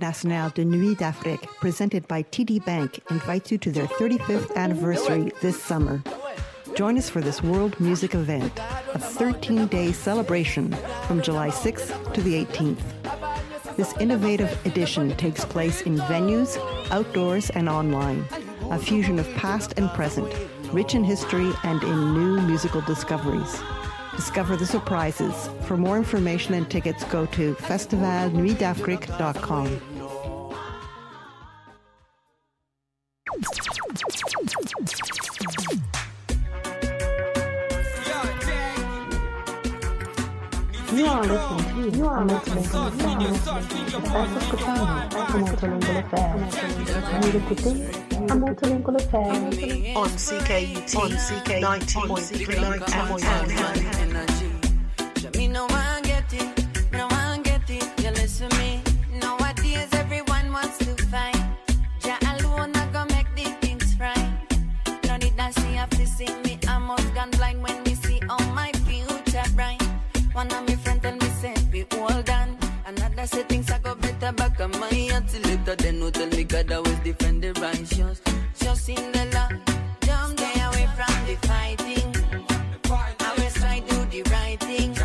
Internationale de Nuit d'Afrique, presented by TD Bank, invites you to their 35th anniversary this summer. Join us for this world music event, a 13-day celebration from July 6th to the 18th. This innovative edition takes place in venues, outdoors, and online, a fusion of past and present, rich in history and in new musical discoveries. Discover the surprises. For more information and tickets, go to festivalnuitdafrique.com. You are listening to on CKUT 90.3 Me no one get it, no one get it. You listen me. Nowadays everyone wants to fight. Ja alone not gonna make the things right. No need to see have to see me. I'm most gone blind when me see all my future bright. One of my friends tell me say be hold on. Another say things I go better back on my head till later. Then no tell me God always defend the righteous. Just in the law, don't stay away from the fighting. I will try do the right thing.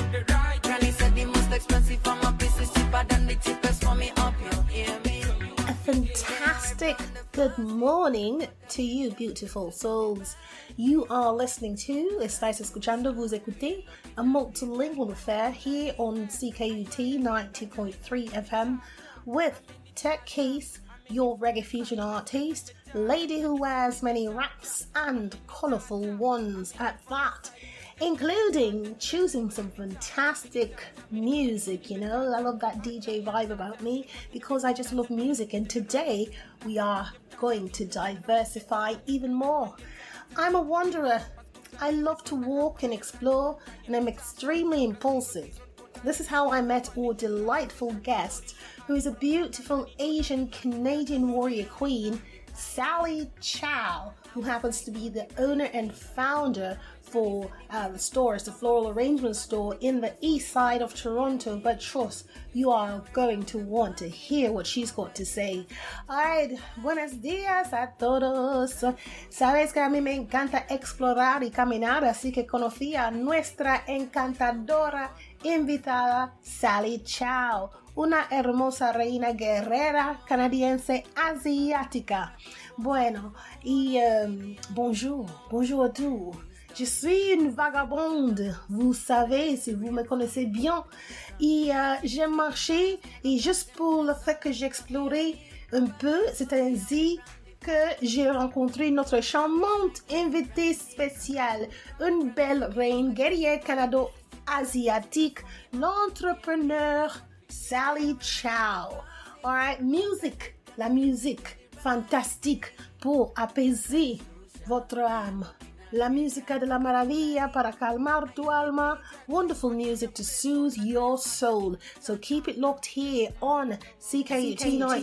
Granny said the most expensive for my business cheaper than the cheapest for me up. You hear me? A fantastic good morning to you, beautiful souls. You are listening to Estáis escuchando, vous écoutez, a multilingual affair here on CKUT 90.3 FM with Tech Case, your reggae fusion artist, lady who wears many wraps and colourful ones at that, including choosing some fantastic music. You know, I love that DJ vibe about me because I just love music, and today we are going to diversify even more. I'm a wanderer. I love to walk and explore, and I'm extremely impulsive. This is how I met our delightful guest, who is a beautiful Asian Canadian warrior queen, Sally Chow, who happens to be the owner and founder for the stores, the floral arrangement store in the east side of Toronto. But trust, you are going to want to hear what she's got to say. Alright, buenos días a todos. Sabes que a mí me encanta explorar y caminar, así que conocí a nuestra encantadora invitada Sally Chow, una hermosa reina guerrera canadiense asiática. Bueno, y bonjour à tous. Je suis une vagabonde, vous savez, si vous me connaissez bien. Et j'ai marché, et juste pour le fait que j'ai exploré un peu, c'est ainsi que j'ai rencontré notre charmante invitée spéciale, une belle reine guerrière canado-asiatique, l'entrepreneur Sally Chow. Alright, musique, la musique fantastique pour apaiser votre âme. La música de la maravilla para calmar tu alma. Wonderful music to soothe your soul. So keep it locked here on CKUT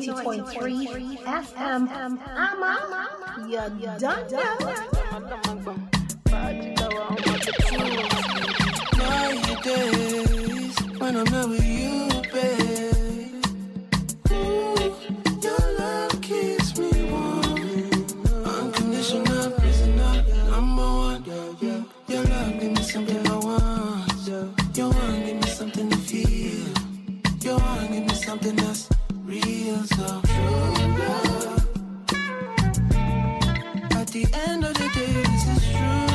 90.3 FM. Ama, you done. My days when I'm not with you, babe. Ooh, your love keeps me warm. Unconditional prisoner, number one. Your love give me something I want. You want give me something to feel. You want give me something that's real, so true love. At the end of the day, this is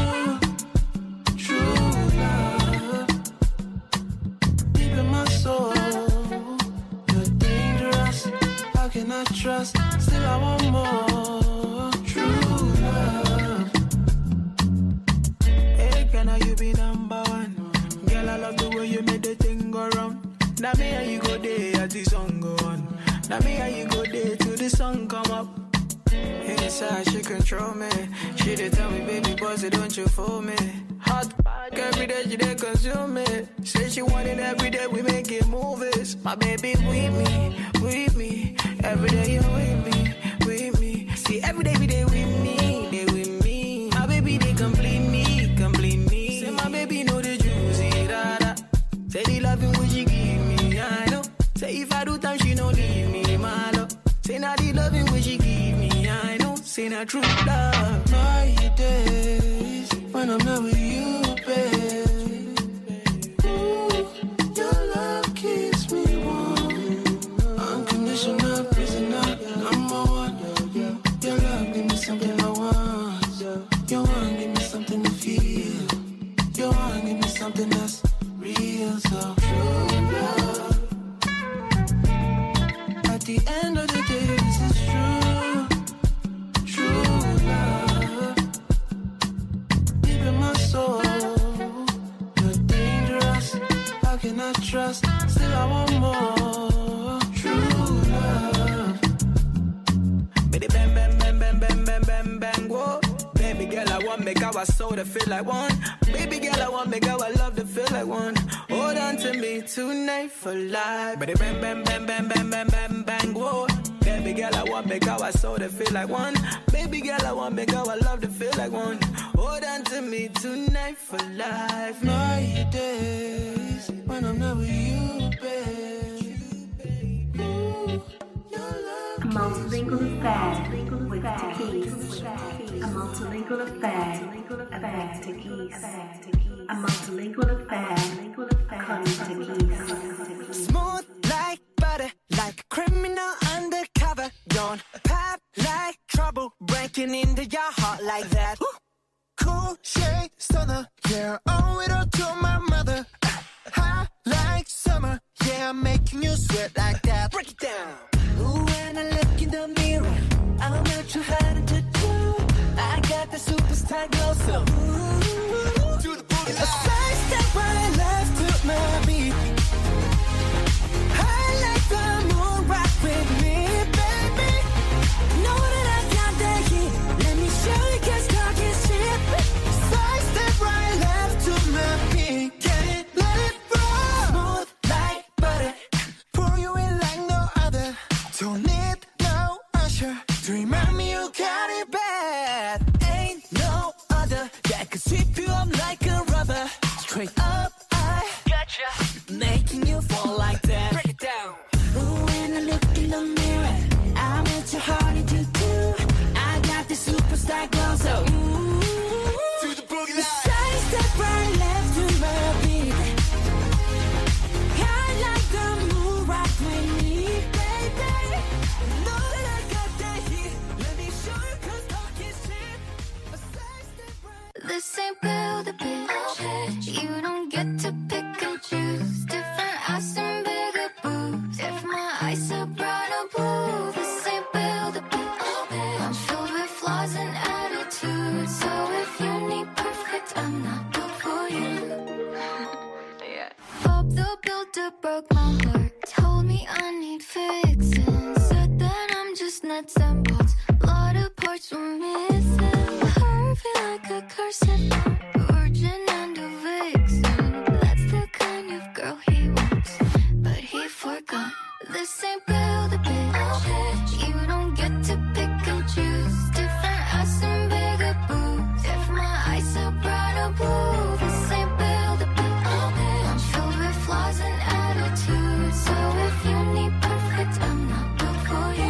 true love. Deep in my soul, you're dangerous. How can I trust? Still I want more. True love. Hey, can I you be number one? Girl, I love the way you made the thing go round. Now me and you go there as the song go on. Now me and you go there till the sun come up. Inside she control me. She did tell me, baby, boss, don't you fool me. Hot every day she did consume me. Say she want it every day, we making movies. My baby with me. Every day you with me. See every day we day with me, they with me. My baby they complete me. Say my baby know the juicy da. Say the loving what she give me, I know. Say if I do time she no leave me. way she give me, I know, say not true love. My days when I'm not with you, babe. Ooh, your love keeps me warm. Unconditional prisoner, number one. Your love give me something I want. You want give me something to feel. You want give me something that's real, so true love. At the end of the day, this is true love. Deep in my soul, you're dangerous. How can I trust? Still I want more. True love. Baby, bang, bang, bang, bang, bang, bang, bang, bang, whoa. Baby girl, I want make our soul to feel like one. Baby girl, I want make our love to feel like one. Hold on to me tonight for life. Baby, bang, bang, bang, bang, bang, bang, bang, bang, whoa. Baby girl, I want make our soul to feel like one. Baby girl, I want make our love to feel like one. Hold on to me tonight for life. My days when I'm not with you, babe. Ooh, your love. A multilingual affair with Takis. A multilingual affair with Takis. A multilingual affair calling Takis. Smooth like butter, like a criminal undercover. Don't pop like trouble, breaking into your heart like that. Cool shade stunner, yeah, owe it all to my mother. Hot like summer, yeah, I'm making you sweat like that. Break it down. Ooh, when I look in the mirror, I'm not too hard to do. I got the superstar glow, so ooh, to the boogie line. A side step right left to my beat. I like the moon rock with me, baby. Know that I got that heat. Let me show you 'cause talk is cheap. Side step right left to my beat. Can't let it roll. Smooth like butter, pour you in like no other. Don't need no usher to remind me you got it bad. Ain't no other that could sweep you up like a rubber. Straight up, I gotcha, making you fall like that. Break it down. Ooh, when I look in the mirror, I'm at your heart into two. I got the superstar glow, so ooh, to the boogie line. Side step right left to my beat. I like the moon rock with me, baby. Know that I got that heat. Let me show you 'cause talk is cheap. A side step right. This ain't build a bitch. You don't get to pick and choose. Different ass and bigger boobs. If my eyes are brown or blue, this ain't build a bitch. I'm filled with flaws and attitudes. So if you need perfect, I'm not built for you. Hope the builder broke my heart. Told me I need fixing. Said that I'm just nuts and bolts. Lot of parts were missing. Hurt me like a curse. Virgin and a vixen. That's the kind of girl he wants. But he forgot. This ain't build a bitch. You don't get to pick and choose. Different ass and bigger boobs. If my eyes are brown or blue, this ain't build a bitch. I'm filled with flaws and attitudes. So if you need perfect, I'm not built for you.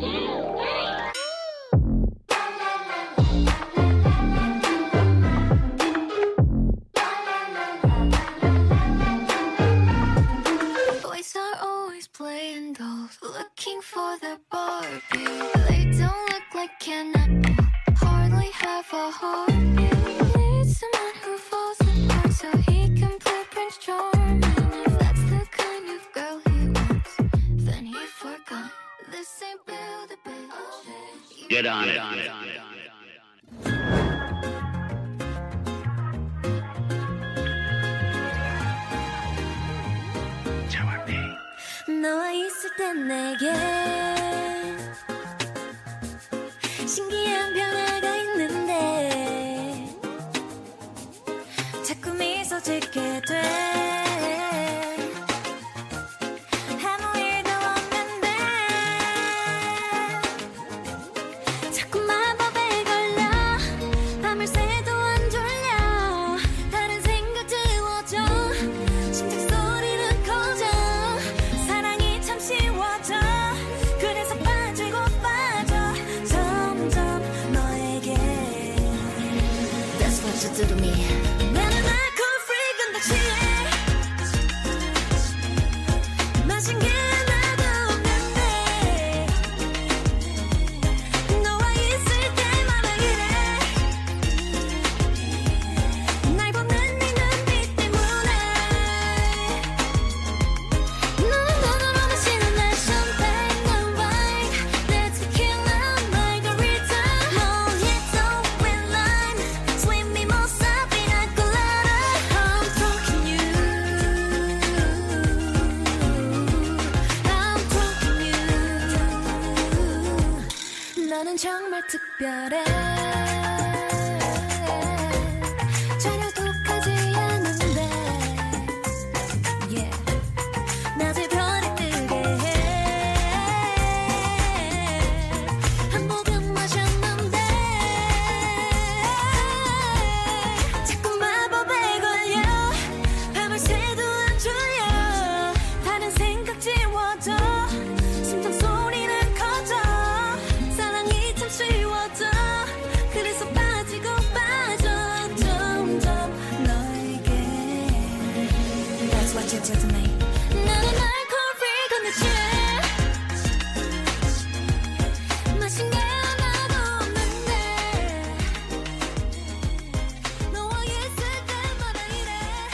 Boys are always playing dolls, looking for their Barbie. They don't look like Ken at all, hardly have a heartbeat. Need someone who falls apart so he can play Prince Charming. If that's the kind of girl he wants, then he forgot. This ain't build a bitch. Get on it. 너와 있을 땐 내게 신기한 변화가 있는데 자꾸 미소 짓게 돼. 아무 일도 없는데 자꾸 마법에 걸려. 밤을 새도 안 졸려. 다른 생각 지워져. 심장 소리는 커져. 사랑이 참 쉬워져. 그래서 빠지고 빠져. 정말 특별해 전혀 독하지 않은데 yeah. 낮에 별이 뜨게 해 한 모금 마셨는데 자꾸 마법에 걸려 밤을 새도 안 졸려 다른 생각 지워져 심장 소리는 커져 사랑이 참 쉬워져 그래서 빠지고 빠져 점점 너에게 That's what you do to me 나는 알코올 건네지 마신 게 하나도 없는데 너와 있을 때마다 이래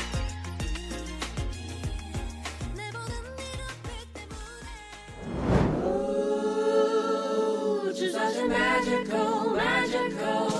내 보는 네 눈빛 때문에 Just such a magical, magical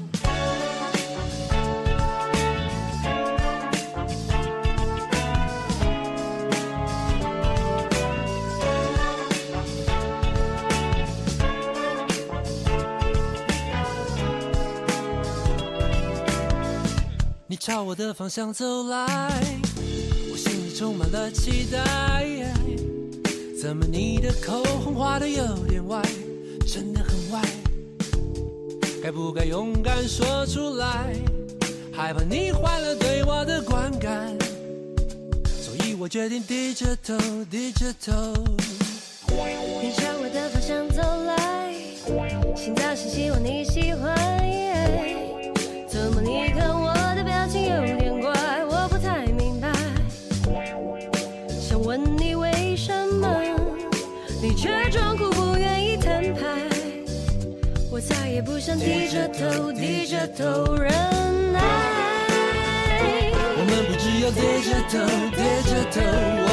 你朝我的方向走来，我心里充满了期待。怎么你的口红画得有点歪，真的很歪？该不该勇敢说出来？害怕你坏了对我的观感，所以我决定低着头，低着头。 你朝我的方向走来，心早是希望你喜欢。怎么你看我的表情有点怪，我不太明白。想问你为什么，你却装酷不愿意摊牌。我再也不想低着头，低着头忍耐。 我们不只有低着头，低着头。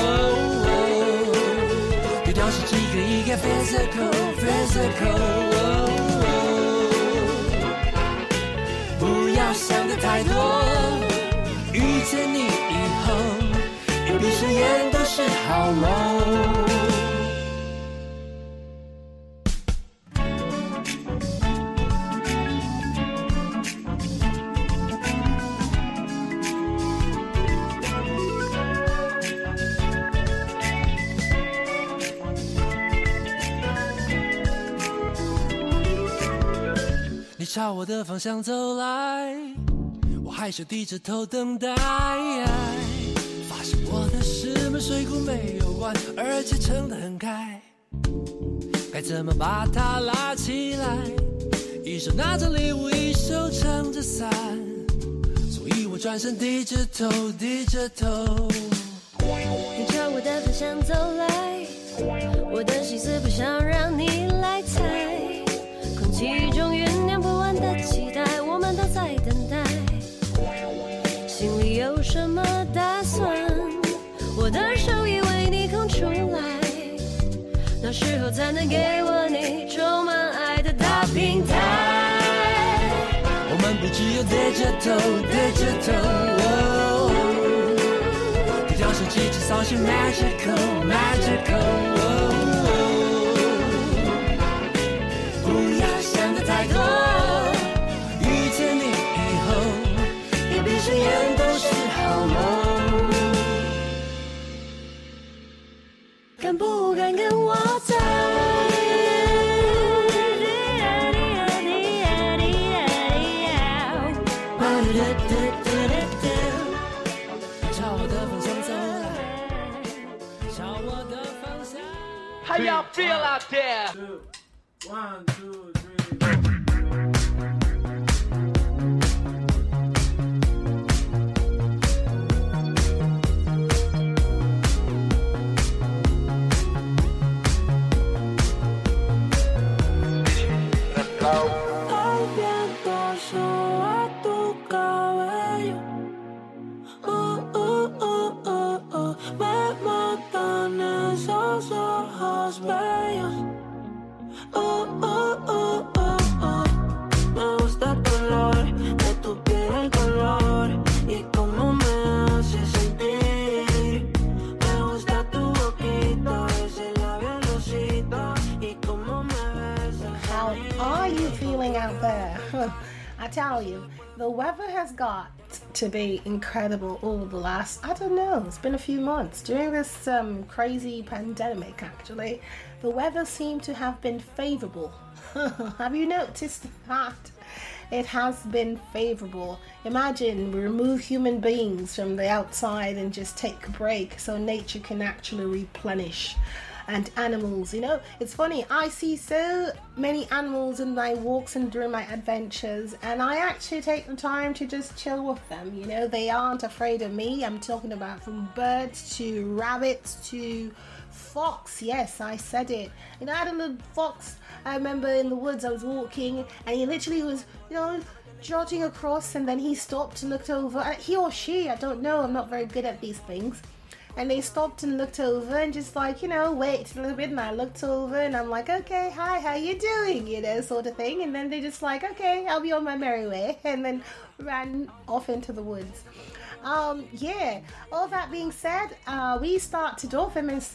对调是几个一个 physical， 不要想得太多，遇见你以后，一闭上眼都是好梦。你朝我的方向走来，我害羞低着头等待，发现我的石门水库没有关，而且撑得很开，该怎么把它拉起来？一手拿着礼物，一手撑着伞，所以我转身低着头，低着头。 你朝我的方向走来，我的心思不想让你来猜，空气中酝酿不完的期待，我们都在等待，心里有什么打算？我的手已为你空出来，那时候才能给我你充满爱的大平台。 我们不只有低着头，低着头，低调是几只扫兴 magical， 不要想得太多，遇见你以后，一闭上眼都是好梦。 敢不敢跟我走？ 朝我的方向走来，朝我的方向。 How y'all feel out there? 1, 2, 3. El viento soba tu cabello. Me matan esos ojos bellos. Me gusta el color de tu piel, el color y cómo me hace sentir. Me gusta tu boquita, ese labial rosita y cómo me besas. How are you feeling out there? I tell you, the weather has got to be incredible all the last, I don't know, it's been a few months. During this crazy pandemic, actually, the weather seemed to have been favorable. Have you noticed that? It has been favorable. Imagine we remove human beings from the outside and just take a break so nature can actually replenish. And animals, you know, it's funny, I see so many animals in my walks and during my adventures, and I actually take the time to just chill with them. You know, they aren't afraid of me. I'm talking about from birds to rabbits to fox. Yes, I said it. You know, I had a little fox, I remember in the woods I was walking, and he literally was, you know, jotting across, and then he stopped and looked over. He or she, I don't know, I'm not very good at these things. And they stopped and looked over and just like, you know, waited a little bit, and I looked over and I'm like, okay, hi, how you doing? You know, sort of thing. And then they just like, okay, I'll be on my merry way, and then ran off into the woods. Yeah, all that being said, we started off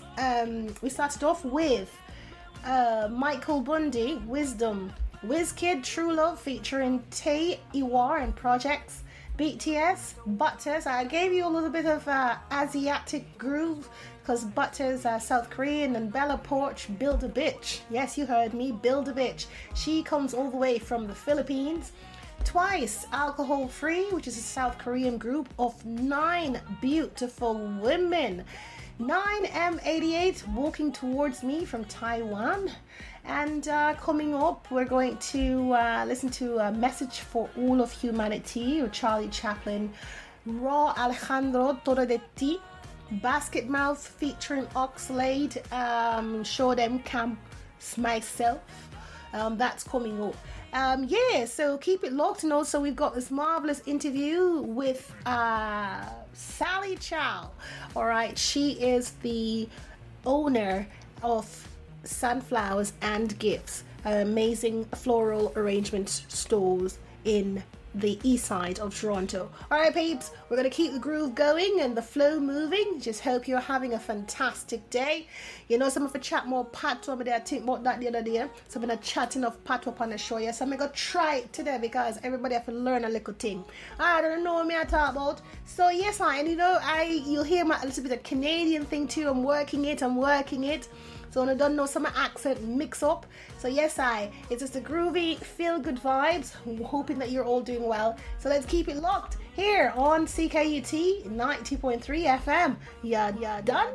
with Michael Bundy, Wisdom, Wizkid, True Love featuring Tay Iwar and Projects, BTS, Butters. I gave you a little bit of Asiatic groove because Butters are South Korean, and Bella Poarch, Build a Bitch. Yes, you heard me, Build a Bitch. She comes all the way from the Philippines. Twice, Alcohol Free, which is a South Korean group of 9 beautiful women. 9M88, Walking Towards Me from Taiwan. And coming up, we're going to listen to a Message for All of Humanity, or Charlie Chaplin. Raw Alejandro, Todo de Ti. Basket Mouth featuring Oxlade, Show Them Camps Myself. That's coming up. Yeah, so keep it locked. And also we've got this marvelous interview with Sally Chow. All right, she is the owner of Sunflowers and Gifts, amazing floral arrangement stores in the east side of Toronto. All right, peeps, we're going to keep the groove going and the flow moving. Just hope you're having a fantastic day. You know, some of the chat more patois over there. I think about that the other day. So I'm going to chat enough patois on the show. Yes, I'm going to try it today because everybody have to learn a little thing. I don't know what me I talk about. So yes, and you know, you'll hear my a little bit of Canadian thing too. I'm working it. So I don't know some accent mix up. So yes, it's just a groovy, feel-good vibes. I'm hoping that you're all doing well. So let's keep it locked here on CKUT 90.3 FM. Yeah, done.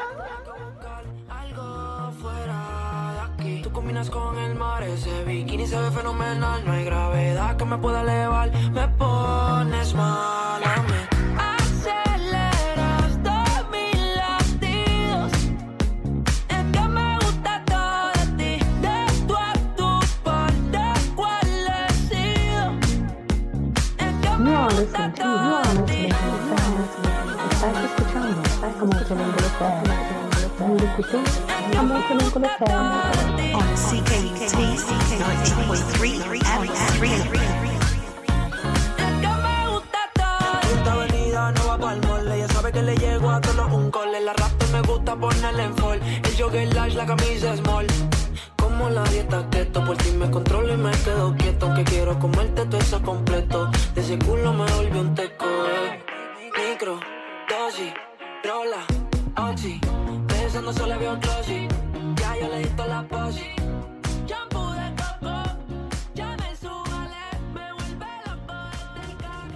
Tú combinas con el mar, ese bikini se ve fenomenal. No hay gravedad que me pueda elevar. Me pones mal a mí. Estás escuchando on CKUT 90.3 FM. Esta avenida no va pa'l mall. Ella sabe que le llego a todos un cole. La raptor me gusta ponerle en fall. El jogger large, la camisa small. Como la dieta keto, por ti me controlo y me quedo quieto. Aunque quiero comerte todo eso completo. De ese culo me volvió un teco, Micro, dosis, rola, oxi. Pensando solo veo glossy. Ya yo le di toda la posi. Shampoo de coco, ya me subale. Me vuelve loco desde el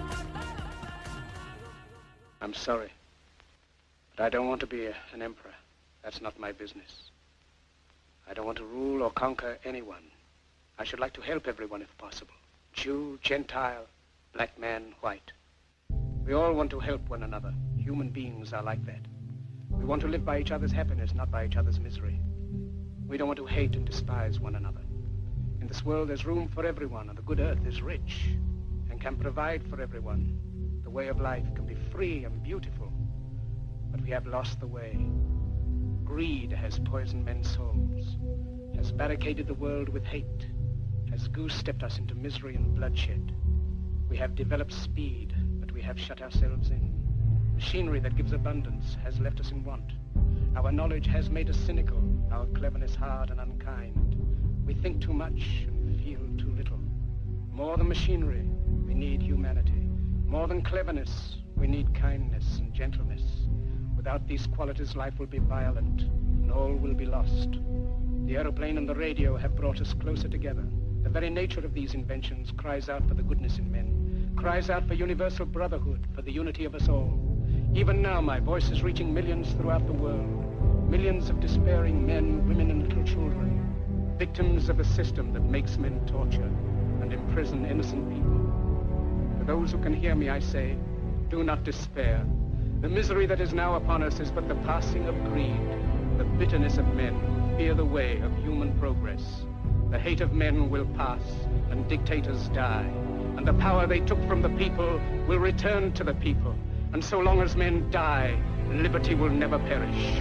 I'm sorry, but I don't want to be an emperor. That's not my business. I don't want to rule or conquer anyone. I should like to help everyone if possible. Jew, Gentile, black man, white. We all want to help one another. Human beings are like that. We want to live by each other's happiness, not by each other's misery. We don't want to hate and despise one another. In this world there's room for everyone, and the good earth is rich and can provide for everyone. The way of life can be free and beautiful, but we have lost the way. Greed has poisoned men's souls, has barricaded the world with hate, has goose-stepped us into misery and bloodshed. We have developed speed, but we have shut ourselves in. Machinery that gives abundance has left us in want. Our knowledge has made us cynical, our cleverness hard and unkind. We think too much and yield too little. More than machinery, we need humanity. More than cleverness, we need kindness and gentleness. Without these qualities, life will be violent, and all will be lost. The aeroplane and the radio have brought us closer together. The very nature of these inventions cries out for the goodness in men, cries out for universal brotherhood, for the unity of us all. Even now, my voice is reaching millions throughout the world. Millions of despairing men, women, and little children, victims of a system that makes men torture and imprison innocent people. For those who can hear me, I say, do not despair. The misery that is now upon us is but the passing of greed, the bitterness of men who fear the way of human progress. The hate of men will pass, and dictators die, and the power they took from the people will return to the people. And so long as men die, liberty will never perish.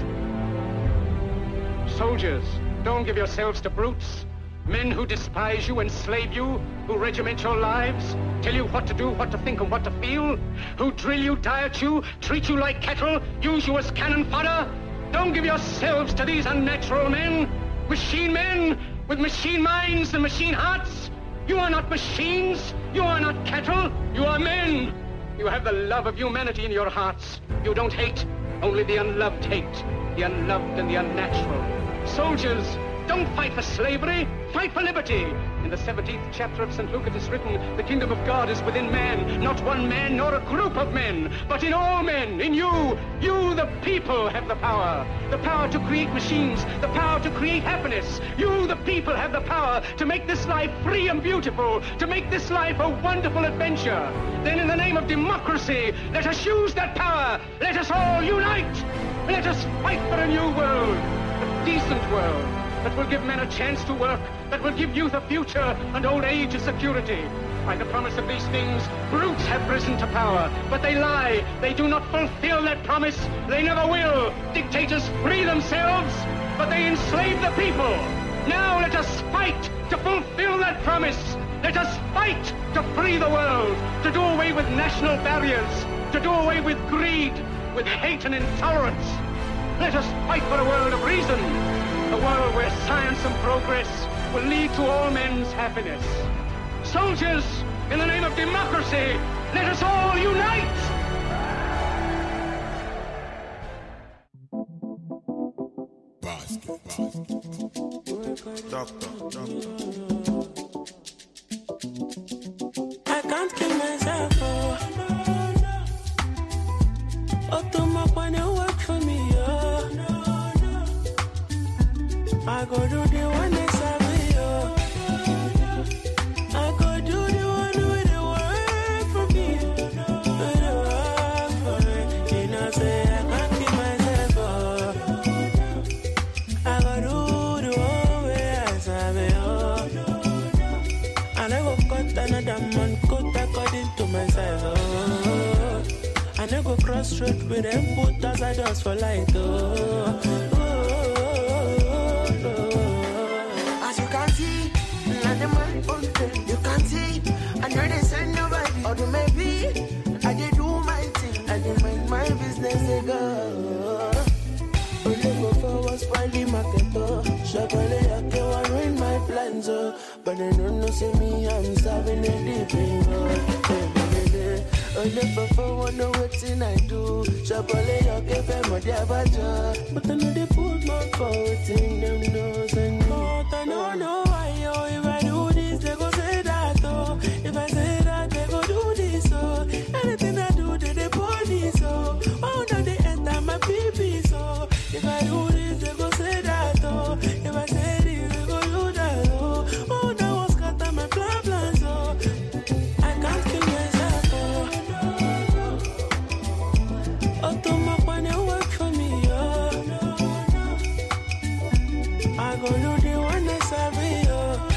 Soldiers, don't give yourselves to brutes. Men who despise you, enslave you, who regiment your lives, tell you what to do, what to think, and what to feel, who drill you, diet you, treat you like cattle, use you as cannon fodder. Don't give yourselves to these unnatural men, machine men with machine minds and machine hearts. You are not machines, you are not cattle, you are men. You have the love of humanity in your hearts. You don't hate, only the unloved hate, the unloved and the unnatural. Soldiers, don't fight for slavery, fight for liberty. In the 17th chapter of St. Luke it is written, the kingdom of God is within man, not one man nor a group of men, but in all men, in you. You, the people, have the power to create machines, the power to create happiness. You, the people, have the power to make this life free and beautiful, to make this life a wonderful adventure. Then in the name of democracy, let us use that power. Let us all unite. Let us fight for a new world, a decent world, that will give men a chance to work, that will give youth a future and old age a security. By the promise of these things, brutes have risen to power, but they lie. They do not fulfill that promise. They never will. Dictators free themselves, but they enslave the people. Now let us fight to fulfill that promise. Let us fight to free the world, to do away with national barriers, to do away with greed, with hate and intolerance. Let us fight for a world of reason, a world where science and progress will lead to all men's happiness. Soldiers, in the name of democracy, let us all unite! Doctor. I can't kill myself, oh, to my money work for me, oh. I go do the one that serve me, oh. I go do the one with the work for me, with the work for me. You know, say I can't keep myself, oh. I go do the one where I serve me, oh. And I go cut another man, cut according to myself, oh. And I go cross road with them put as I just for light, oh. You can't see, I know they send nobody. Or maybe I did do my thing, I did make my business a go. Only go forward, spoil the market, oh. Chocolate, I can't ruin my plans, oh. But they don't see me, I'm serving a deep thing, oh. Only go forward, know what I do. Chocolate, I can't find my diabaja. But I know they put my forward in them nose and but I don't know why, oh. If I do this, they go say that, oh. If I say that, they go do this, oh. Anything I do, they police, oh. Oh, now they enter my pee-pee, so. If I do this, they go say that, oh. If I say this, they go do that, oh. Oh, now what's got my plans, oh. I can't kill myself, oh. Oh, to my money work for me, oh. I go do the one that serve me, oh.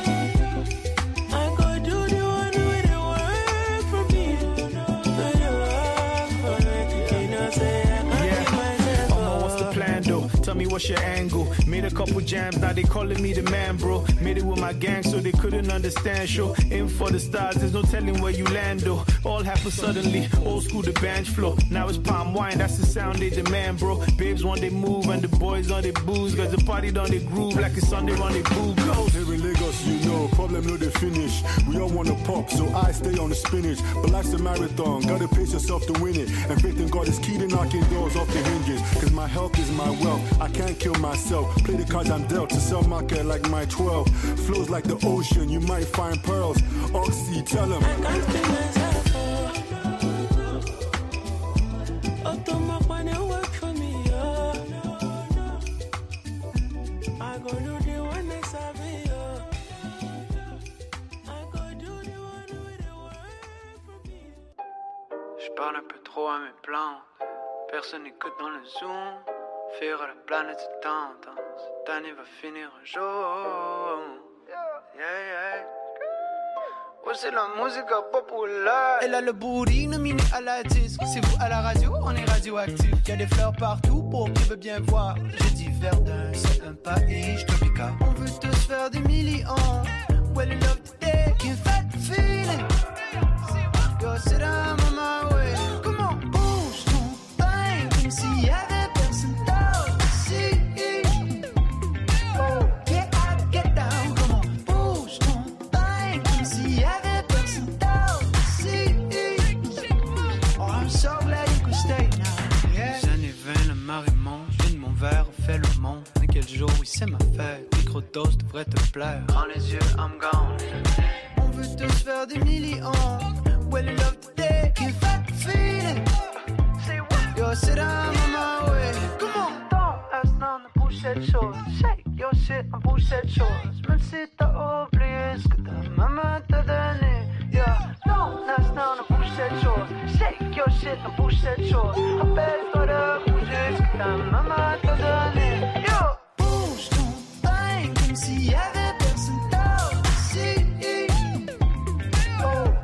I go do the one with the work for me, with the work for me. You know, say I can't keep myself, oh. What's the plan, though? Tell me what's your angle. Made a couple jams, now they calling me the man, bro. Made it with my gang, so they couldn't understand. Show in for the stars, there's no telling where you land, though. All happened suddenly, old school the bench floor. Now it's palm wine, that's the sound they demand, bro. Babes want they move and the boys on they booze, cause the party done they groove like it's Sunday on they boo. Go. Here in Lagos, you know, know, problem no they finish. We all wanna pop, so I stay on the spinach. But life's a marathon, gotta pace yourself to win it. And faith in God is key to knocking doors off the hinges. Cause my health is my wealth, I can't kill myself. Play the cards I'm dealt, to sell market like my 12. Flows like the ocean, you might find pearls. Oxy, tell him. Je parle un peu trop à mes plantes. Personne n'écoute dans le zoom. Faire à la planète se tente. Cette année va finir un jour. Yeah. Oh, c'est la musique populaire. Elle a le booty nominé à la disque. C'est vous à la radio, on est radioactif. Y'a des fleurs partout pour qui veut bien voir. Je dis Verdun, c'est un pays tropical. On veut tous faire des millions. Well, I love today, can't fight the feeling. Yo, sit down on my way. Come on, bouge ton pain, comme s'il y avait personne d'autre ici. Oh, get down, come on, bouge ton pain, comme s'il y avait personne d'autre ici. Oh, I'm so glad you could stay now. Yeah. Les années 20, la marée monte, je viens de mon verre, on fait le monde. Mais quel jour, oui, c'est ma fête. Microdose devrait te plaire. Prends les yeux, I'm gone. On veut tous faire des millions. Well, I love today, can't fight the feeling. Say what? Yo, sit down on my way. Come on. Don't ask none de bouge cette chose. Shake your shit, on bouge cette chose. Même si t'as oublié ce que ta maman t'a donné. Yeah, don't ask none de bouge cette chose. Shake your shit, on bouge cette chose. Rappelle-toi de bouger ce que ta maman t'a donné. Yo, bouge ton pain comme s'il y avait personne d'autre ici. Oh.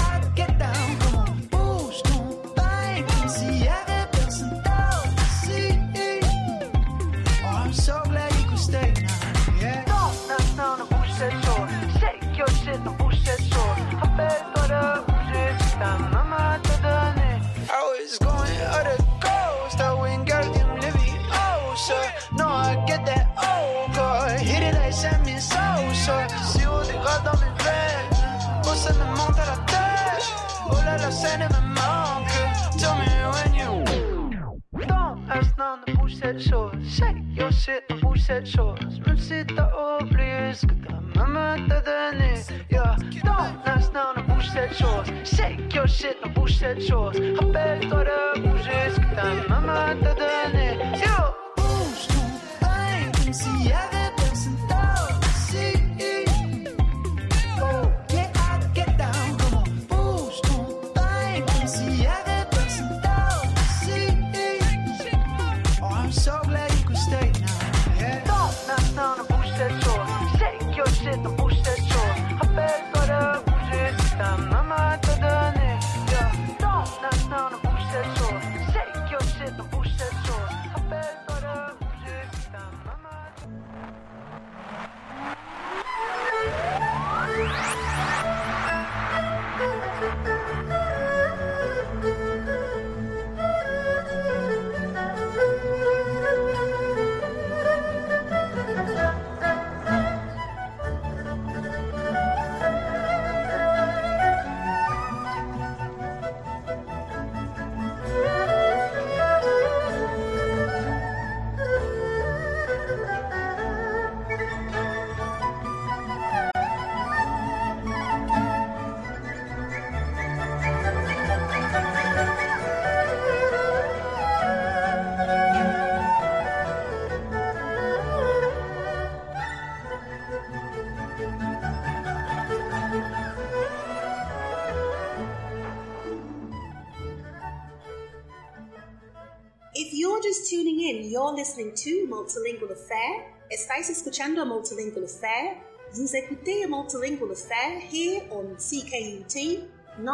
Si on dégrade dans mes veines, oh ça me monte à la tête. Oh là la scène me manque. Tell me when you don't ask none de bouge cette chose. Shake your shit, on bouge cette chose. Même si t'as oublié ce que ta maman t'a donné. Yeah, don't ask none de bouge cette chose. Shake your shit, on bouge cette chose. Rappelle-toi de bouger ce que ta maman t'a donné. Yo, bouge ton pain comme s'il y avait personne d'autre. If you're just tuning in, you're listening to Multilingual Affair. Estáis escuchando Multilingual Affair. Vous écoutez Multilingual Affair here on CKUT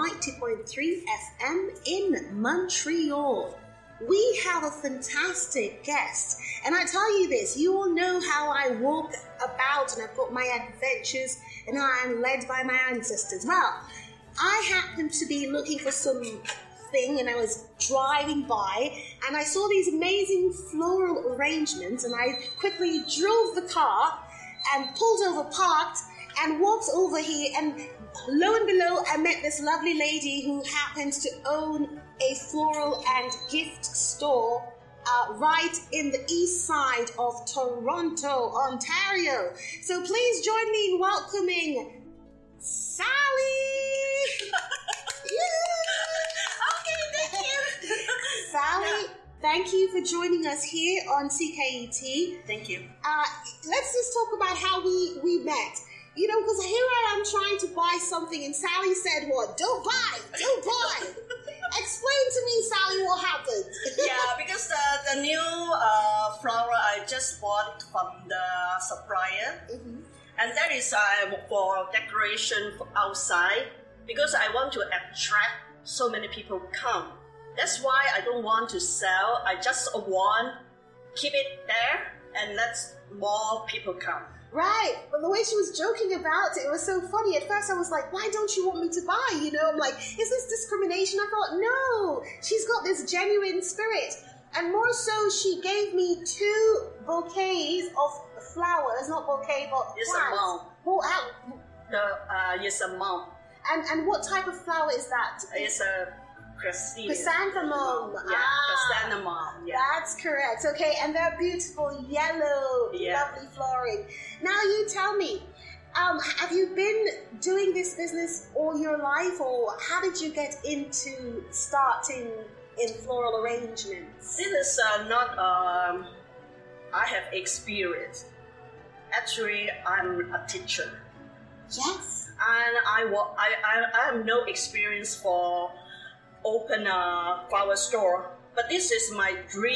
90.3 FM in Montreal. We have a fantastic guest, and I tell you this, you all know how I walk about and I've got my adventures and I am led by my ancestors. Well, I happened to be looking for something and I was driving by and I saw these amazing floral arrangements and I quickly drove the car and pulled over, parked, and walked over here, and lo and below, I met this lovely lady who happens to own a floral and gift store right in the east side of Toronto, Ontario. So please join me in welcoming Sally. Okay, thank you. Sally, thank you for joining us here on CKET. Thank you. Let's just talk about how we met. You know, because here I am trying to buy something, and Sally said, "What? Don't buy! Don't buy!" Explain to me, Sally, what happened. Yeah, because the new flower I just bought from the supplier, and that is for decoration for outside, because I want to attract so many people come. That's why I don't want to sell. I just want keep it there and let more people come. Right, but the way she was joking about it was so funny. At first I was like, why don't you want me to buy? You know, I'm like, is this discrimination? I thought, no, she's got this genuine spirit. And more so, she gave me 2 bouquets of flowers, not bouquet, but It's plants. a mom. It's a mom. And what type of flower is that? It's a chrysanthemum. Chrysanthemum. Yeah. That's correct. Okay, and they're beautiful yellow, lovely flooring. Now you tell me, have you been doing this business all your life, or how did you get into starting in floral arrangements? This is not. I have experience. Actually, I'm a teacher. Yes. And I have no experience for open a flower store, but this is my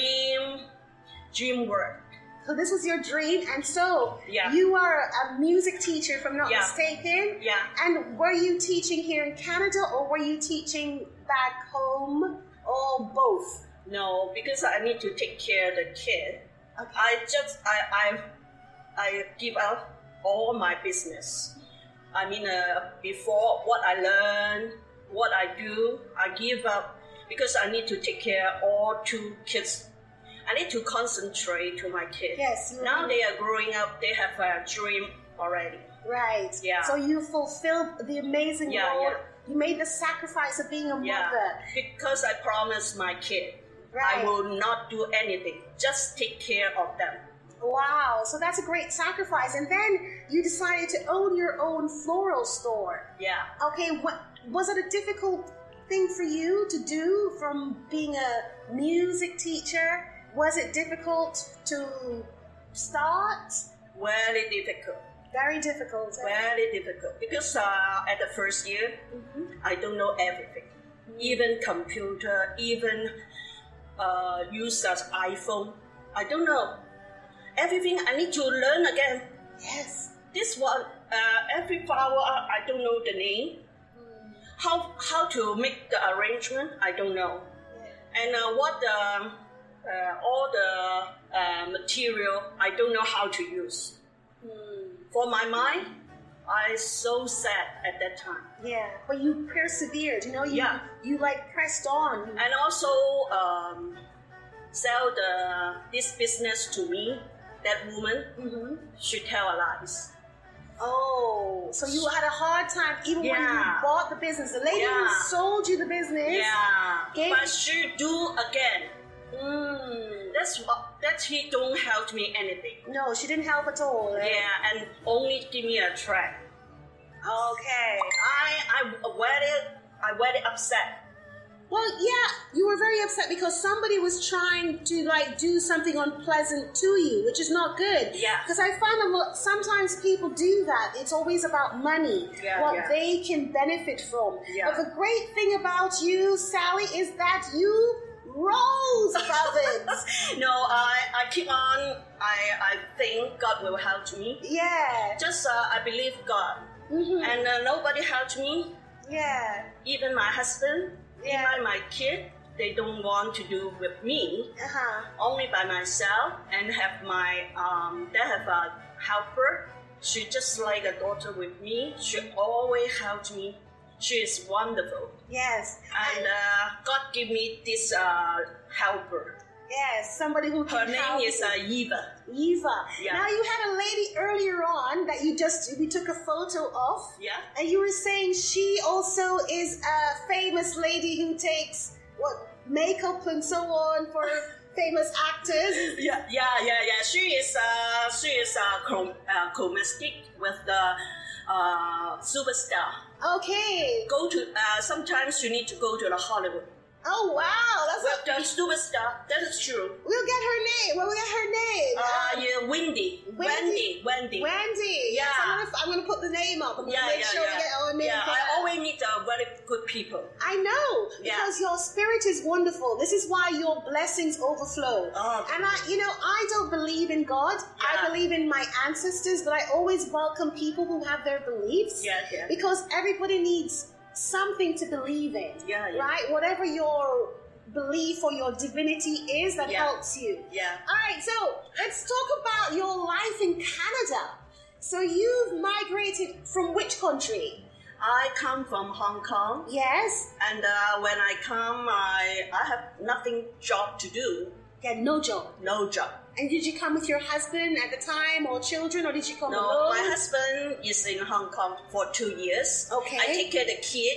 dream work. So this was your dream, and so Yeah. you are a music teacher, if I'm not mistaken. Yeah. And were you teaching here in Canada, or were you teaching back home, or both? No, because I need to take care of the kid. Okay. I give up all my business. I mean, before what I learned, what I do, I give up because I need to take care of all 2 kids. I need to concentrate to my kids. Yes. Now they are growing up. They have a dream already. Right. Yeah. So you fulfilled the amazing role. Yeah. You made the sacrifice of being a mother. Because I promised my kid, Right. I will not do anything. Just take care of them. Wow. So that's a great sacrifice. And then you decided to own your own floral store. Yeah. Okay. Was it a difficult thing for you to do from being a music teacher? Was it difficult to start? Very difficult. Very difficult. Very difficult. Because at the first year, I don't know everything. Even computer, even use as iPhone. I don't know. Everything I need to learn again. Yes. This one, every flower, I don't know the name. How to make the arrangement, I don't know. And what all the material, I don't know how to use. For my mind, I so sad at that time. Yeah, but you persevered, you know, you like pressed on. And also sell this business to me, that woman, she tell lies. Oh, so you had a hard time even when you bought the business. The lady who sold you the business. But she do again. That's he don't help me anything. No, she didn't help at all. Right? Yeah, and only give me a track. Okay. I very upset. Well, yeah, you were very upset because somebody was trying to like do something unpleasant to you, which is not good. Yeah. Because I find sometimes people do that. It's always about money, what they can benefit from. Yeah. But the great thing about you, Sally, is that you rose above it. No, I keep on. I think God will help me. Yeah. Just I believe God, and nobody helped me. Yeah. Even my husband. Even my kid, they don't want to do with me. Only by myself, and have my they have a helper. She just like a daughter with me. She always helps me. She is wonderful. Yes. And God give me this helper. Yes, somebody who her can name help is you. Eva. Eva. Yeah. Now you had a lady earlier on that we took a photo of. Yeah. And you were saying she also is a famous lady who takes makeup and so on for famous actors. Yeah. She is comedic with the superstar. Okay. Sometimes you need to go to the Hollywood. Oh wow, with the superstar. That is true. We'll get her name. We'll get her name. Wendy. Yeah. So I'm gonna put the name up. I'm gonna make sure we get our name. Yeah, I always meet very good people. I know, because your spirit is wonderful. This is why your blessings overflow. And I don't believe in God. I believe in my ancestors, but I always welcome people who have their beliefs. Yeah. Because everybody needs something to believe in, right? Whatever your belief or your divinity is, that helps you. Yeah. All right, so let's talk about your life in Canada. So you've migrated from which country? I come from Hong Kong. Yes. And when I come, I have nothing job to do. Yeah, no job. No job. And did you come with your husband at the time, or children, or did you come alone? No, my husband is in Hong Kong for 2 years. Okay. I take care of the kid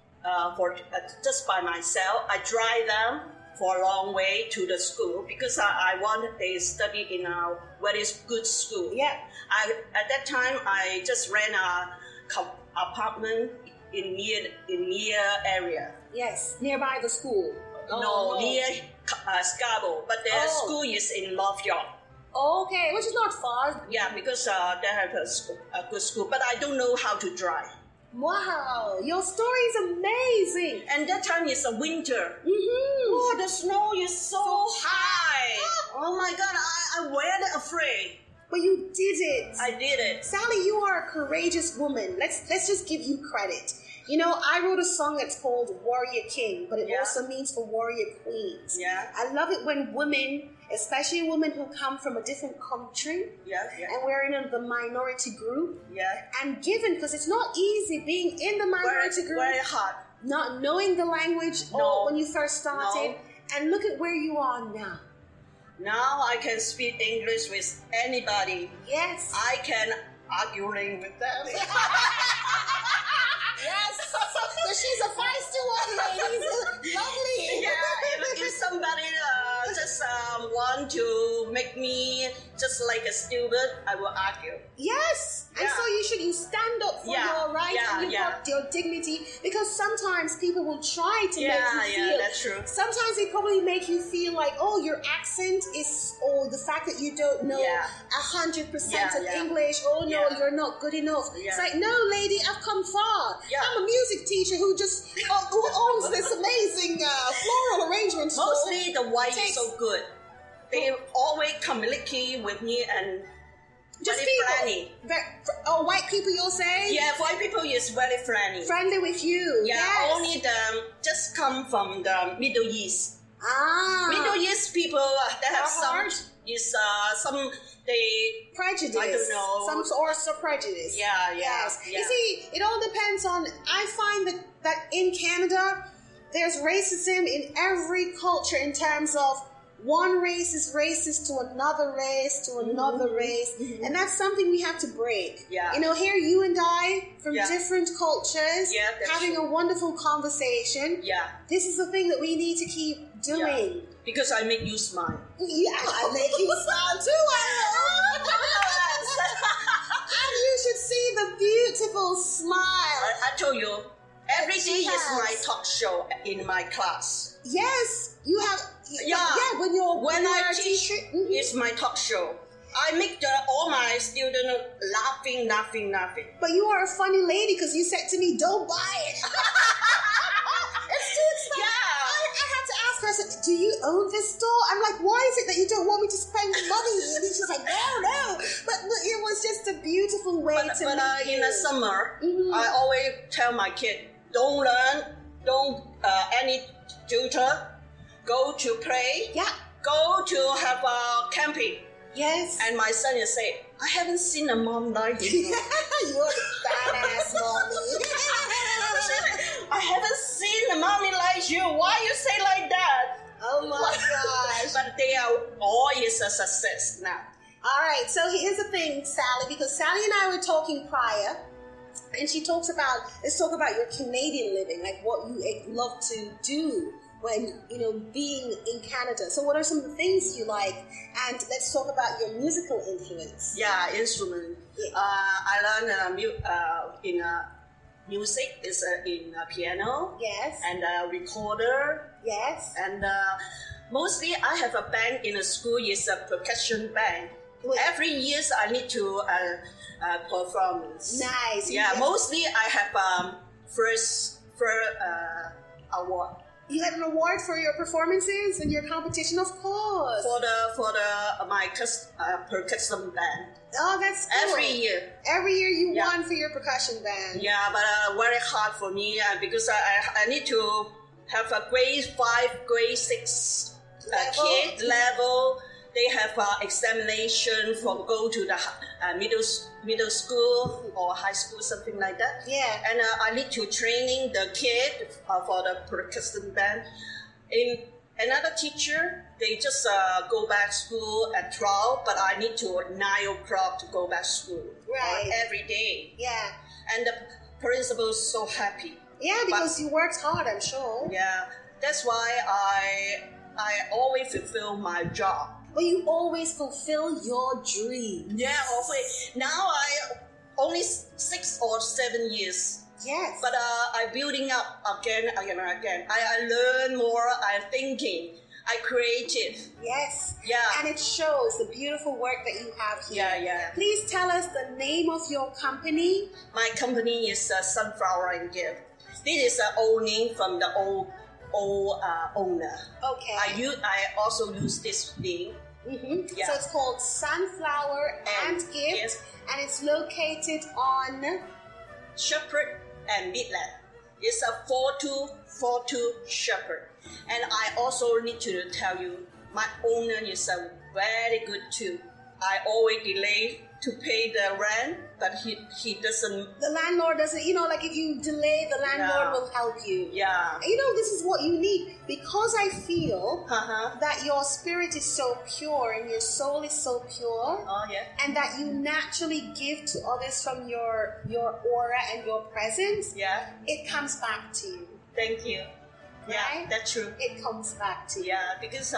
just by myself. I drive them for a long way to the school because I want they study in a very good school. Yeah. At that time, I just rent a apartment in near area. Yes, nearby the school. Near Scarborough, but their school is in North York. Okay, which is not far. Yeah, because they have a good school, but I don't know how to drive. Wow, your story is amazing. And that time is a winter. Mm-hmm. Oh, the snow is so high. Oh my God, I was afraid. But you did it. I did it. Sally, you are a courageous woman. Let's just give you credit. I wrote a song that's called Warrior King, but it also means for warrior queens. Yeah. I love it when women, especially women who come from a different country, and we're in the minority group, and given, because it's not easy being in the minority group, very hard, not knowing the language when you first started, and look at where you are now. Now I can speak English with anybody. Yes. I can arguing with them. Yes, so she's a feisty one, ladies. Lovely. Yeah, if somebody just want to make me just like a stupid, I will argue. Yes, and so you stand up for your rights and your dignity, because sometimes people will try to make you feel. Yeah, that's true. Sometimes they probably make you feel like, your accent is, or the fact that you don't know 100% of English. Oh no, you're not good enough. It's like, no, lady, I've come far. I'm a music teacher who owns this amazing floral arrangement school. Mostly the white is so good. They always communicate with me and just very friendly. White people, you'll say? Yeah, white people is very friendly. Friendly with you. Yeah, yes. Only just come from the Middle East. Middle East people they have some prejudice. I don't know. Some sort of prejudice. Yes. You see, it all depends on. I find that in Canada, there's racism in every culture in terms of one race is racist to another race, and that's something we have to break. Yeah. Here you and I from different cultures having a wonderful conversation. Yeah. This is the thing that we need to keep doing. Yeah. Because I make you smile. Yeah, I make you smile too. And you should see the beautiful smile. I told you, every day is my talk show in my class. Yes, you have. When I teach, it's my talk show. I make all my students laughing. But you are a funny lady because you said to me, "Don't buy it." It's too expensive. I had to ask her. I said, "Do you own this store?" I'm like, "Why is it that you don't want me to spend money?" And she's like, "No." But it was just a beautiful way to meet you. In the summer, I always tell my kid, "Don't learn, any tutor." Go to play. Yeah. Go to have camping. Yes. And my son is saying, I haven't seen a mom like you. You're a badass mommy. I haven't seen a mommy like you. Why you say like that? Oh my gosh. But they are always a success now. All right, so here's the thing, Sally, because Sally and I were talking prior, and she talks about, let's talk about your Canadian living, like what you love to do when, being in Canada. So what are some of the things you like? And let's talk about your musical influence. Yeah, instrument. Yeah. I learned music is in piano. Yes. And recorder. Yes. And mostly I have a band in a school. It's a percussion band. Every year I need to performance. Nice. Yeah, mostly I have first award. You had an award for your performances and your competition, of course. For my percussion band. Oh, that's cool. Every year. Every year you won for your percussion band. Yeah, but very hard for me because I need to have a grade 5, grade 6 kid level. They have examination for go to the middle school or high school, something like that. Yeah. And I need to training the kid for the percussion band. In another teacher, they just go back school at 12, but I need to 9 o'clock to go back school. Right. Every day. Yeah. And the principal is so happy. Yeah, because you worked hard, I'm sure. Yeah. That's why I always fulfill my job. But you always fulfill your dream. Yeah, always. Now I only 6 or 7 years. Yes. But I'm building up again. I learn more. I'm thinking. I creative. Yes. Yeah. And it shows the beautiful work that you have here. Yeah. Please tell us the name of your company. My company is Sunflower and Gift. This is an old name from the old owner. Okay. I also use this name. Mm-hmm. Yeah. So it's called Sunflower and Gift, and it's located on Shepherd and Midland. It's a 4242 Shepherd. And I also need to tell you, my owner is a very good too. I always delay to pay the rent, but he doesn't. The landlord doesn't, like if you delay, the landlord will help you. Yeah. This is what you need, because I feel that your spirit is so pure and your soul is so pure. Oh, yeah. And that you naturally give to others from your aura and your presence. Yeah. It comes back to you. Thank you. Right? Yeah, that's true. It comes back to you. Yeah, because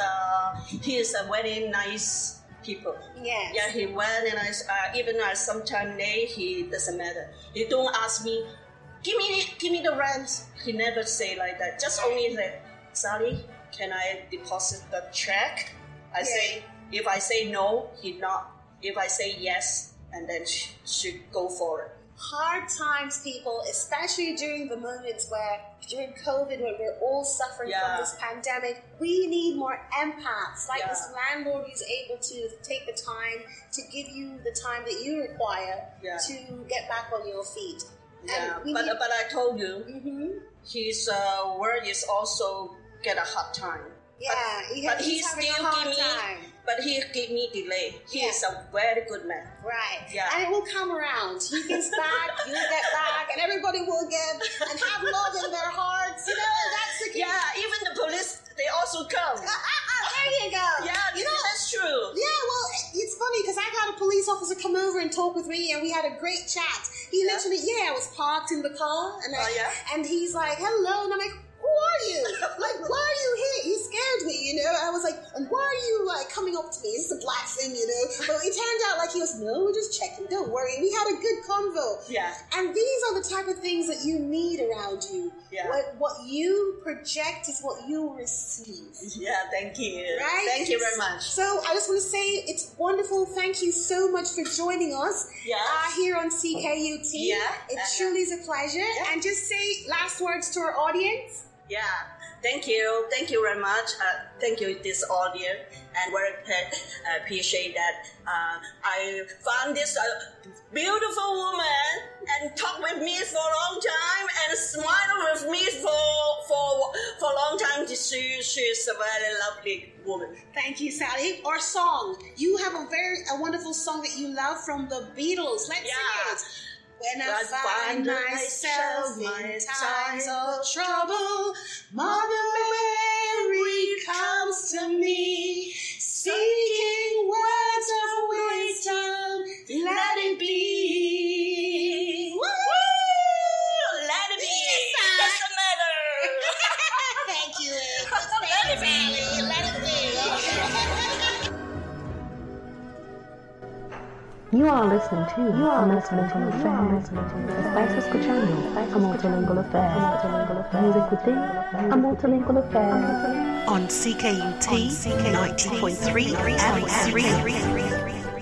he is a very nice people. Yes. Yeah, he went and even sometime late, he doesn't matter. He don't ask me, give me the rent. He never say like that. Just only like, Sally, can I deposit the check? Say, if I say no, he not. If I say yes, and then she go for it. Hard times, people, especially during the moments during COVID, when we're all suffering from this pandemic, we need more empaths, like this landlord who's able to take the time to give you the time that you require to get back on your feet. Yeah, but I told you, his work is also get a hard time. Yeah, he's having a hard time. But he gave me delay. He is a very good man. Right. Yeah. And it will come around. He gets back, you'll get back, and everybody will give and have love in their hearts. That's the key. Yeah, even the police, they also come. There you go. Yeah, that's true. Yeah, well, it's funny because I've had a police officer come over and talk with me, and we had a great chat. He literally, I was parked in the car, and and he's like, hello, and I'm like, who are you? Like, why are you here? You scared me, I was like, and why are you coming up to me? It's a black thing, But it turned out like he was, no, we're just checking, don't worry. We had a good convo. Yeah. And these are the type of things that you need around you. Yeah. What you project is what you receive. Yeah, thank you. Right? Thank you very much. So I just want to say it's wonderful. Thank you so much for joining us here on CKUT. Yeah. It truly is a pleasure. Yeah. And just say last words to our audience. Yeah, thank you very much. Thank you, this audience, and very appreciate that. I found this beautiful woman and talk with me for a long time and smile with me for a long time. She's a very lovely woman. Thank you, Sally. Our song. You have a wonderful song that you love from the Beatles. Let's sing it. When I find myself in times of trouble, Mother Mary comes to me, speaking words of Sally, let it be. You are listening to a multilingual affair. Estáis escuchando a multilingual affair. Vous écoutez a multilingual affair. On CKUT 90.3 FM3.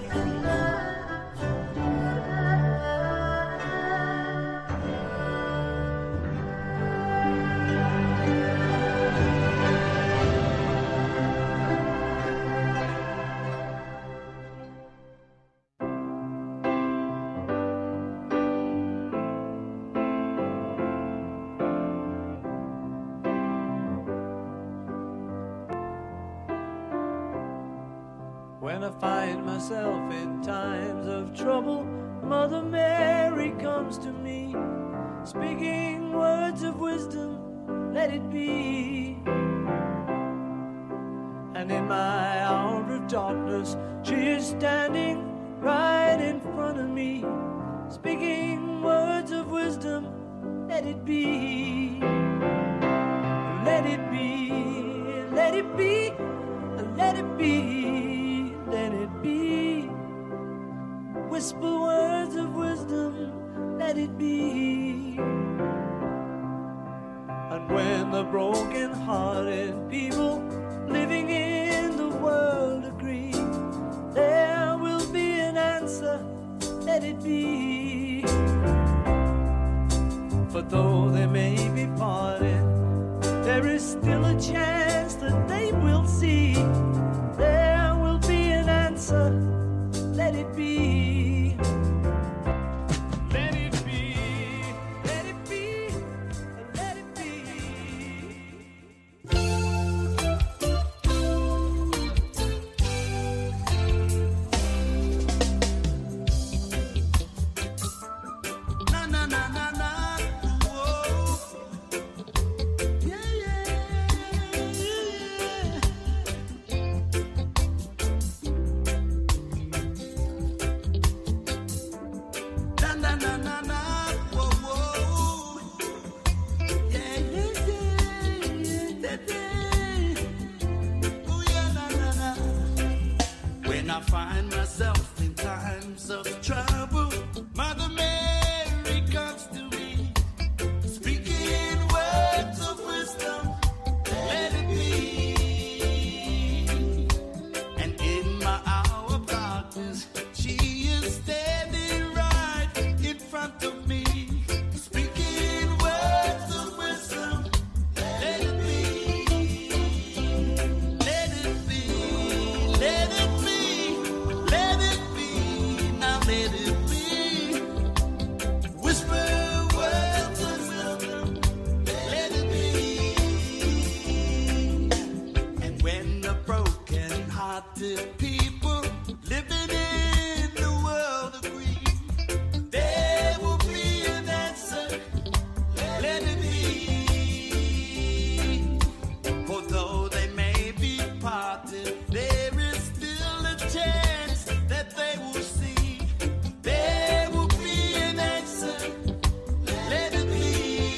When I find myself in times of trouble, Mother Mary comes to me, speaking words of wisdom, let it be. And in my hour of darkness, she is standing right in front of me, speaking words of wisdom, let it be. Let it be, let it be, let it be, let it be. Whisper words of wisdom, let it be. And when the broken-hearted people living in the world agree, there will be an answer, let it be. For though they may be parted, there is still a chance that they will see. There will be an answer, let it be. Let it be, let it be, let it be. Na na na na na. Whoa. Yeah, yeah, na na na na na. Whoa, whoa. Yeah, yeah, yeah, yeah. Ooh, yeah, na na na. When I find myself in times of trouble, Mother Mary comes to me, speaking words of wisdom, let it be. And in my hour of darkness, she is standing right in front of me, speaking words of wisdom, let it be. Let it be, let it be, let it be, now let it be. Whisper words of wisdom, let it be. And when the broken-hearted people living in the world agree, there will be an answer, let it be. For though they may be parted, there is still a chance that they will see. There will be an answer, let it be.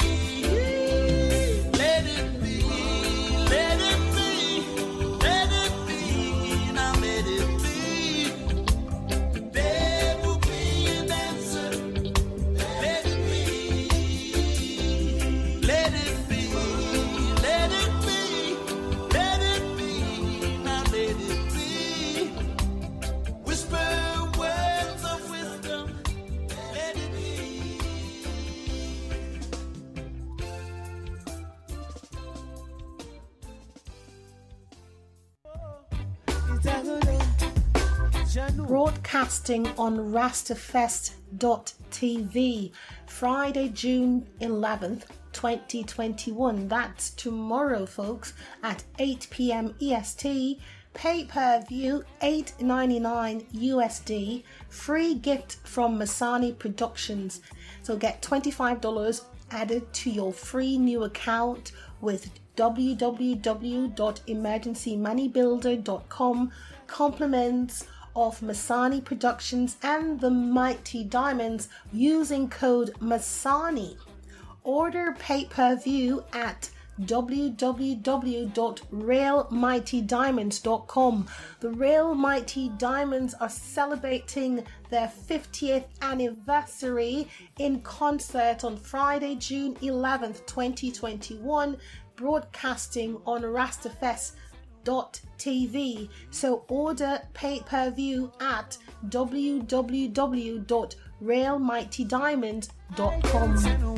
Let it be, let it be, let it be, now let it be. There will be an answer, let it be. Let it be, let it be, let it be, now let it be. Whisper words of wisdom, let it be. Broadcasting on Rastafest.tv, Friday, June 11th, 2021. That's tomorrow, folks, at 8 p.m. EST. Pay-per-view, $8.99 USD. Free gift from Masani Productions. So get $25 added to your free new account with www.emergencymoneybuilder.com. Compliments of Masani Productions and the Mighty Diamonds using code Masani. Order pay-per-view at www.realmightydiamonds.com. The Real Mighty Diamonds are celebrating their 50th anniversary in concert on Friday, June 11th, 2021, broadcasting on rastafest.tv. So order pay-per-view at www.realmightydiamonds.com.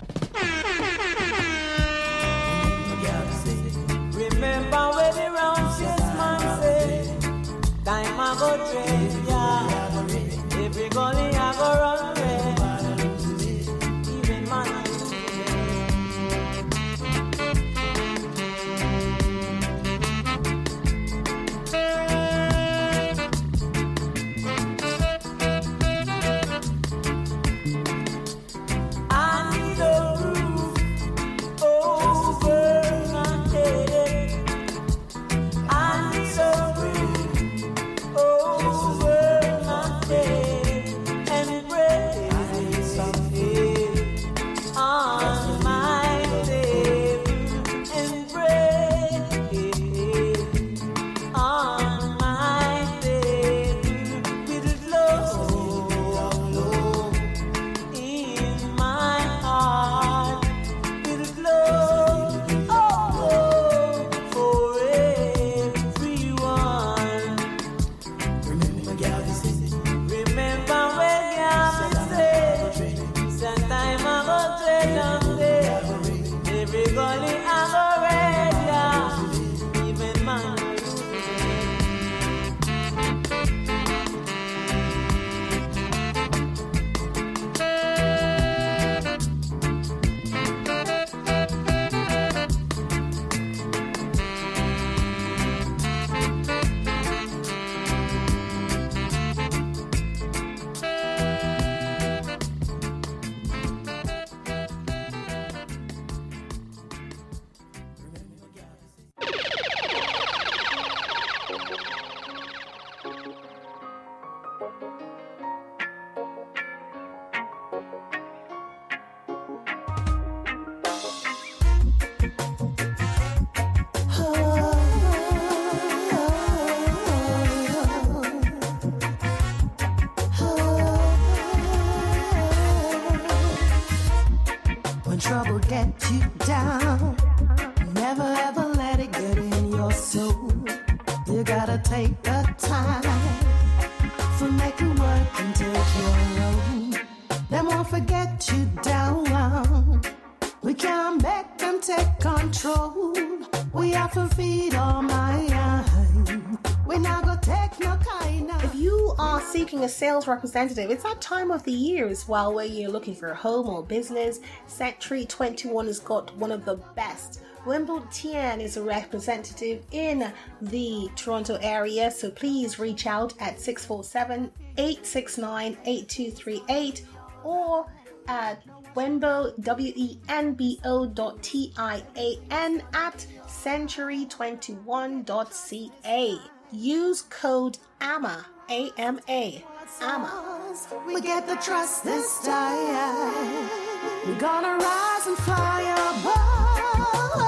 Remember when the round six man say, time I go trade, yeah. Every gully I go run away. Even man I need a roof over my head. I need some roof over my head and bread on my table and bread on my table with love in my heart, with love for everyone. Remember when Gavin said, sometime I go trade on there, every gully I go red, yeah, even man. When trouble gets you down, never ever let it get in your soul. You gotta take the time for making work and take your own. They won't forget you down. We can't make them take control. We have to feed our mind. We not gonna take no kind of. If you are seeking a sales representative, it's that time of the year as well where you're looking for a home or business. Century 21 has got one of the best. Wimbledon is a representative in the Toronto area, so please reach out at 647-869-8238 or at Wenbo, wenbo.tian at century21.ca. Use code AMA, A-M-A, AMA. We get the trust this time. We're gonna rise and fly above.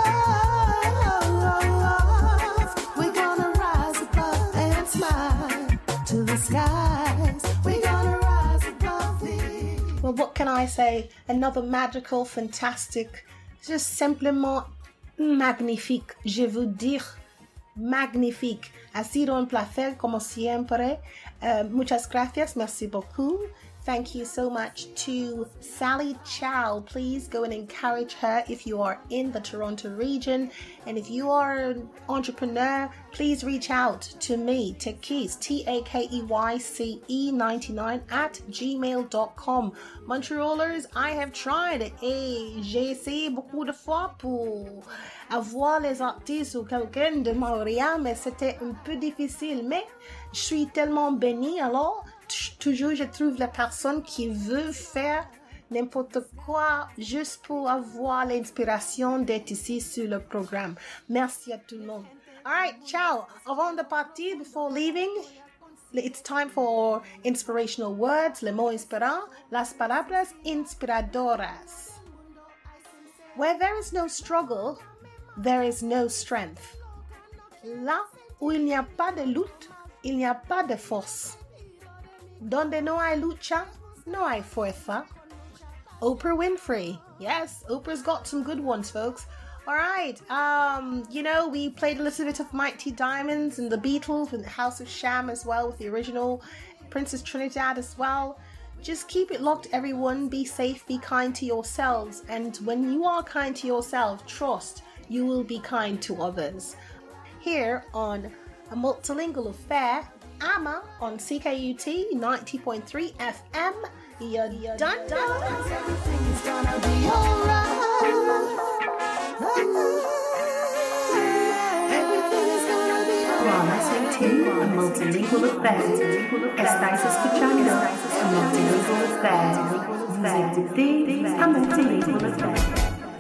We're gonna rise above and smile to the skies. We're gonna rise above it. Well, what can I say? Another magical, fantastic, just simplement magnifique. Je veux dire magnifique. Ha sido un placer como siempre. Muchas gracias. Merci beaucoup. Thank you so much to Sally Chow. Please go and encourage her if you are in the Toronto region. And if you are an entrepreneur, please reach out to me, Takeyce, TAKEYCE99 at gmail.com. Montrealers, I have tried et j'ai essayé beaucoup de fois pour avoir les artistes ou quelqu'un de Montréal, mais c'était un peu difficile. Mais je suis tellement bénie, alors toujours je trouve la personne qui veut faire n'importe quoi juste pour avoir l'inspiration d'être ici sur le programme. Merci à tout le monde. All right, ciao. Avant de partir, before leaving, it's time for inspirational words, le mot inspirant, las palabras inspiradoras. Where there is no struggle, there is no strength. Là où il n'y a pas de lutte, il n'y a pas de force. Donde no hay lucha, no hay fuerza. Oprah Winfrey. Yes, Oprah's got some good ones, folks. All right. We played a little bit of Mighty Diamonds and the Beatles with House of Sham as well, with the original Princess Trinidad as well. Just keep it locked, everyone. Be safe, be kind to yourselves. And when you are kind to yourself, trust you will be kind to others. Here on A Multilingual Affair, Amma on CKUT 90.3 FM. You're done. Everything is gonna be alright. Everything is gonna be alright. A Multilingual Affair. Estáis escuchando A Multilingual Affair. Vous écoutez A Multilingual Affair.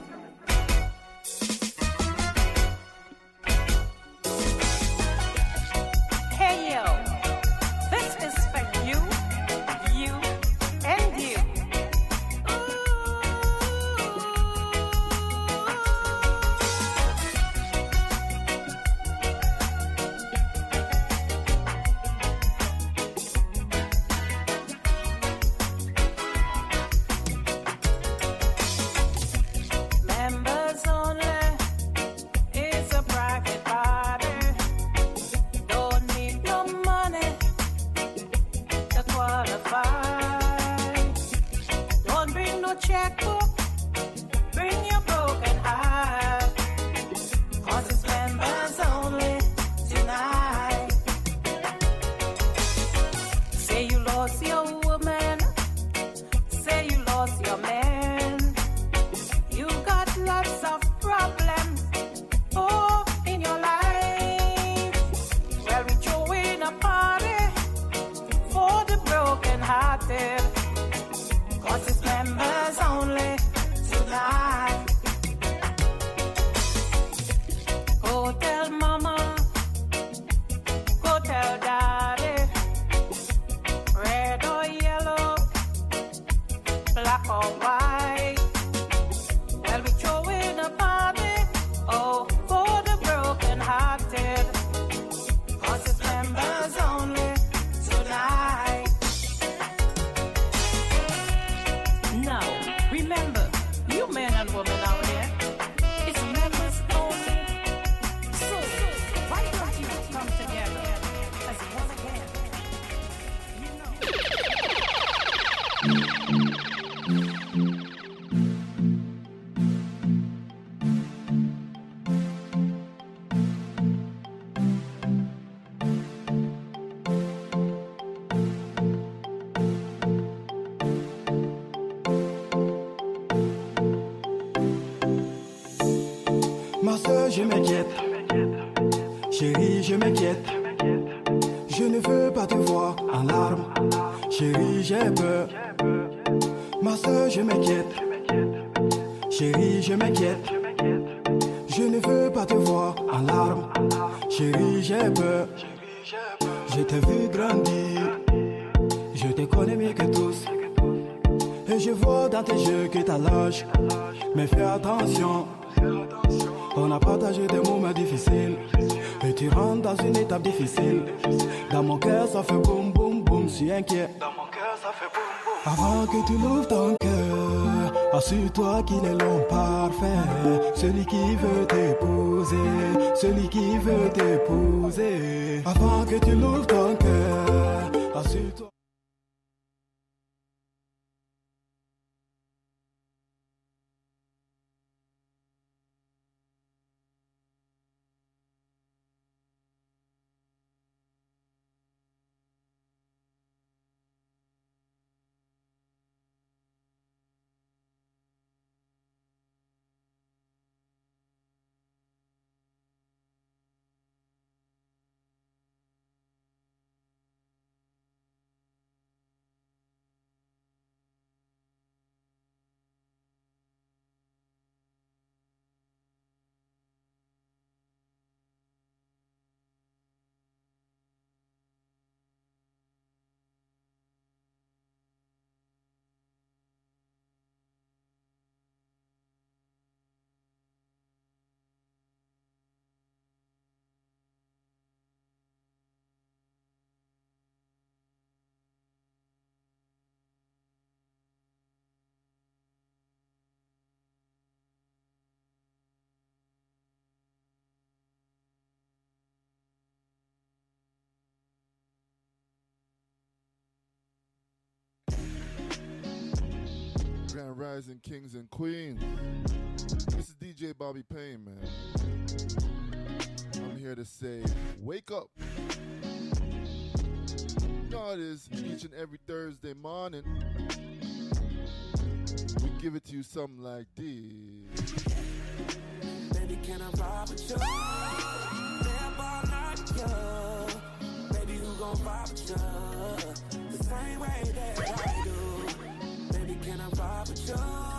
Je m'inquiète, chérie, je m'inquiète. Je ne veux pas te voir en larmes, chérie, j'ai peur. Ma soeur, je m'inquiète, chérie, je m'inquiète. Je ne veux pas te voir en larmes, chérie, j'ai peur. Je t'ai vu grandir, je te connais mieux que tous. Et je vois dans tes yeux que t'as l'âge, mais fais attention. On a partagé des moments difficiles et tu rentres dans une étape difficile. Dans mon cœur ça fait boum boum boum, je suis inquiet. Dans mon cœur ça fait boum boum. Avant que tu l'ouvres ton cœur, assure-toi qu'il est l'homme parfait, celui qui veut t'épouser, celui qui veut t'épouser. Avant que tu l'ouvres ton cœur, assure-toi. rising kings and queens. This is DJ Bobby Payne, man. I'm here to say, wake up. God is each and every Thursday morning. We give it to you something like this. Baby, can I vibe with you? Never not you. Baby, who gon' vibe with you? The same way that I do. Baby, can I vibe with you?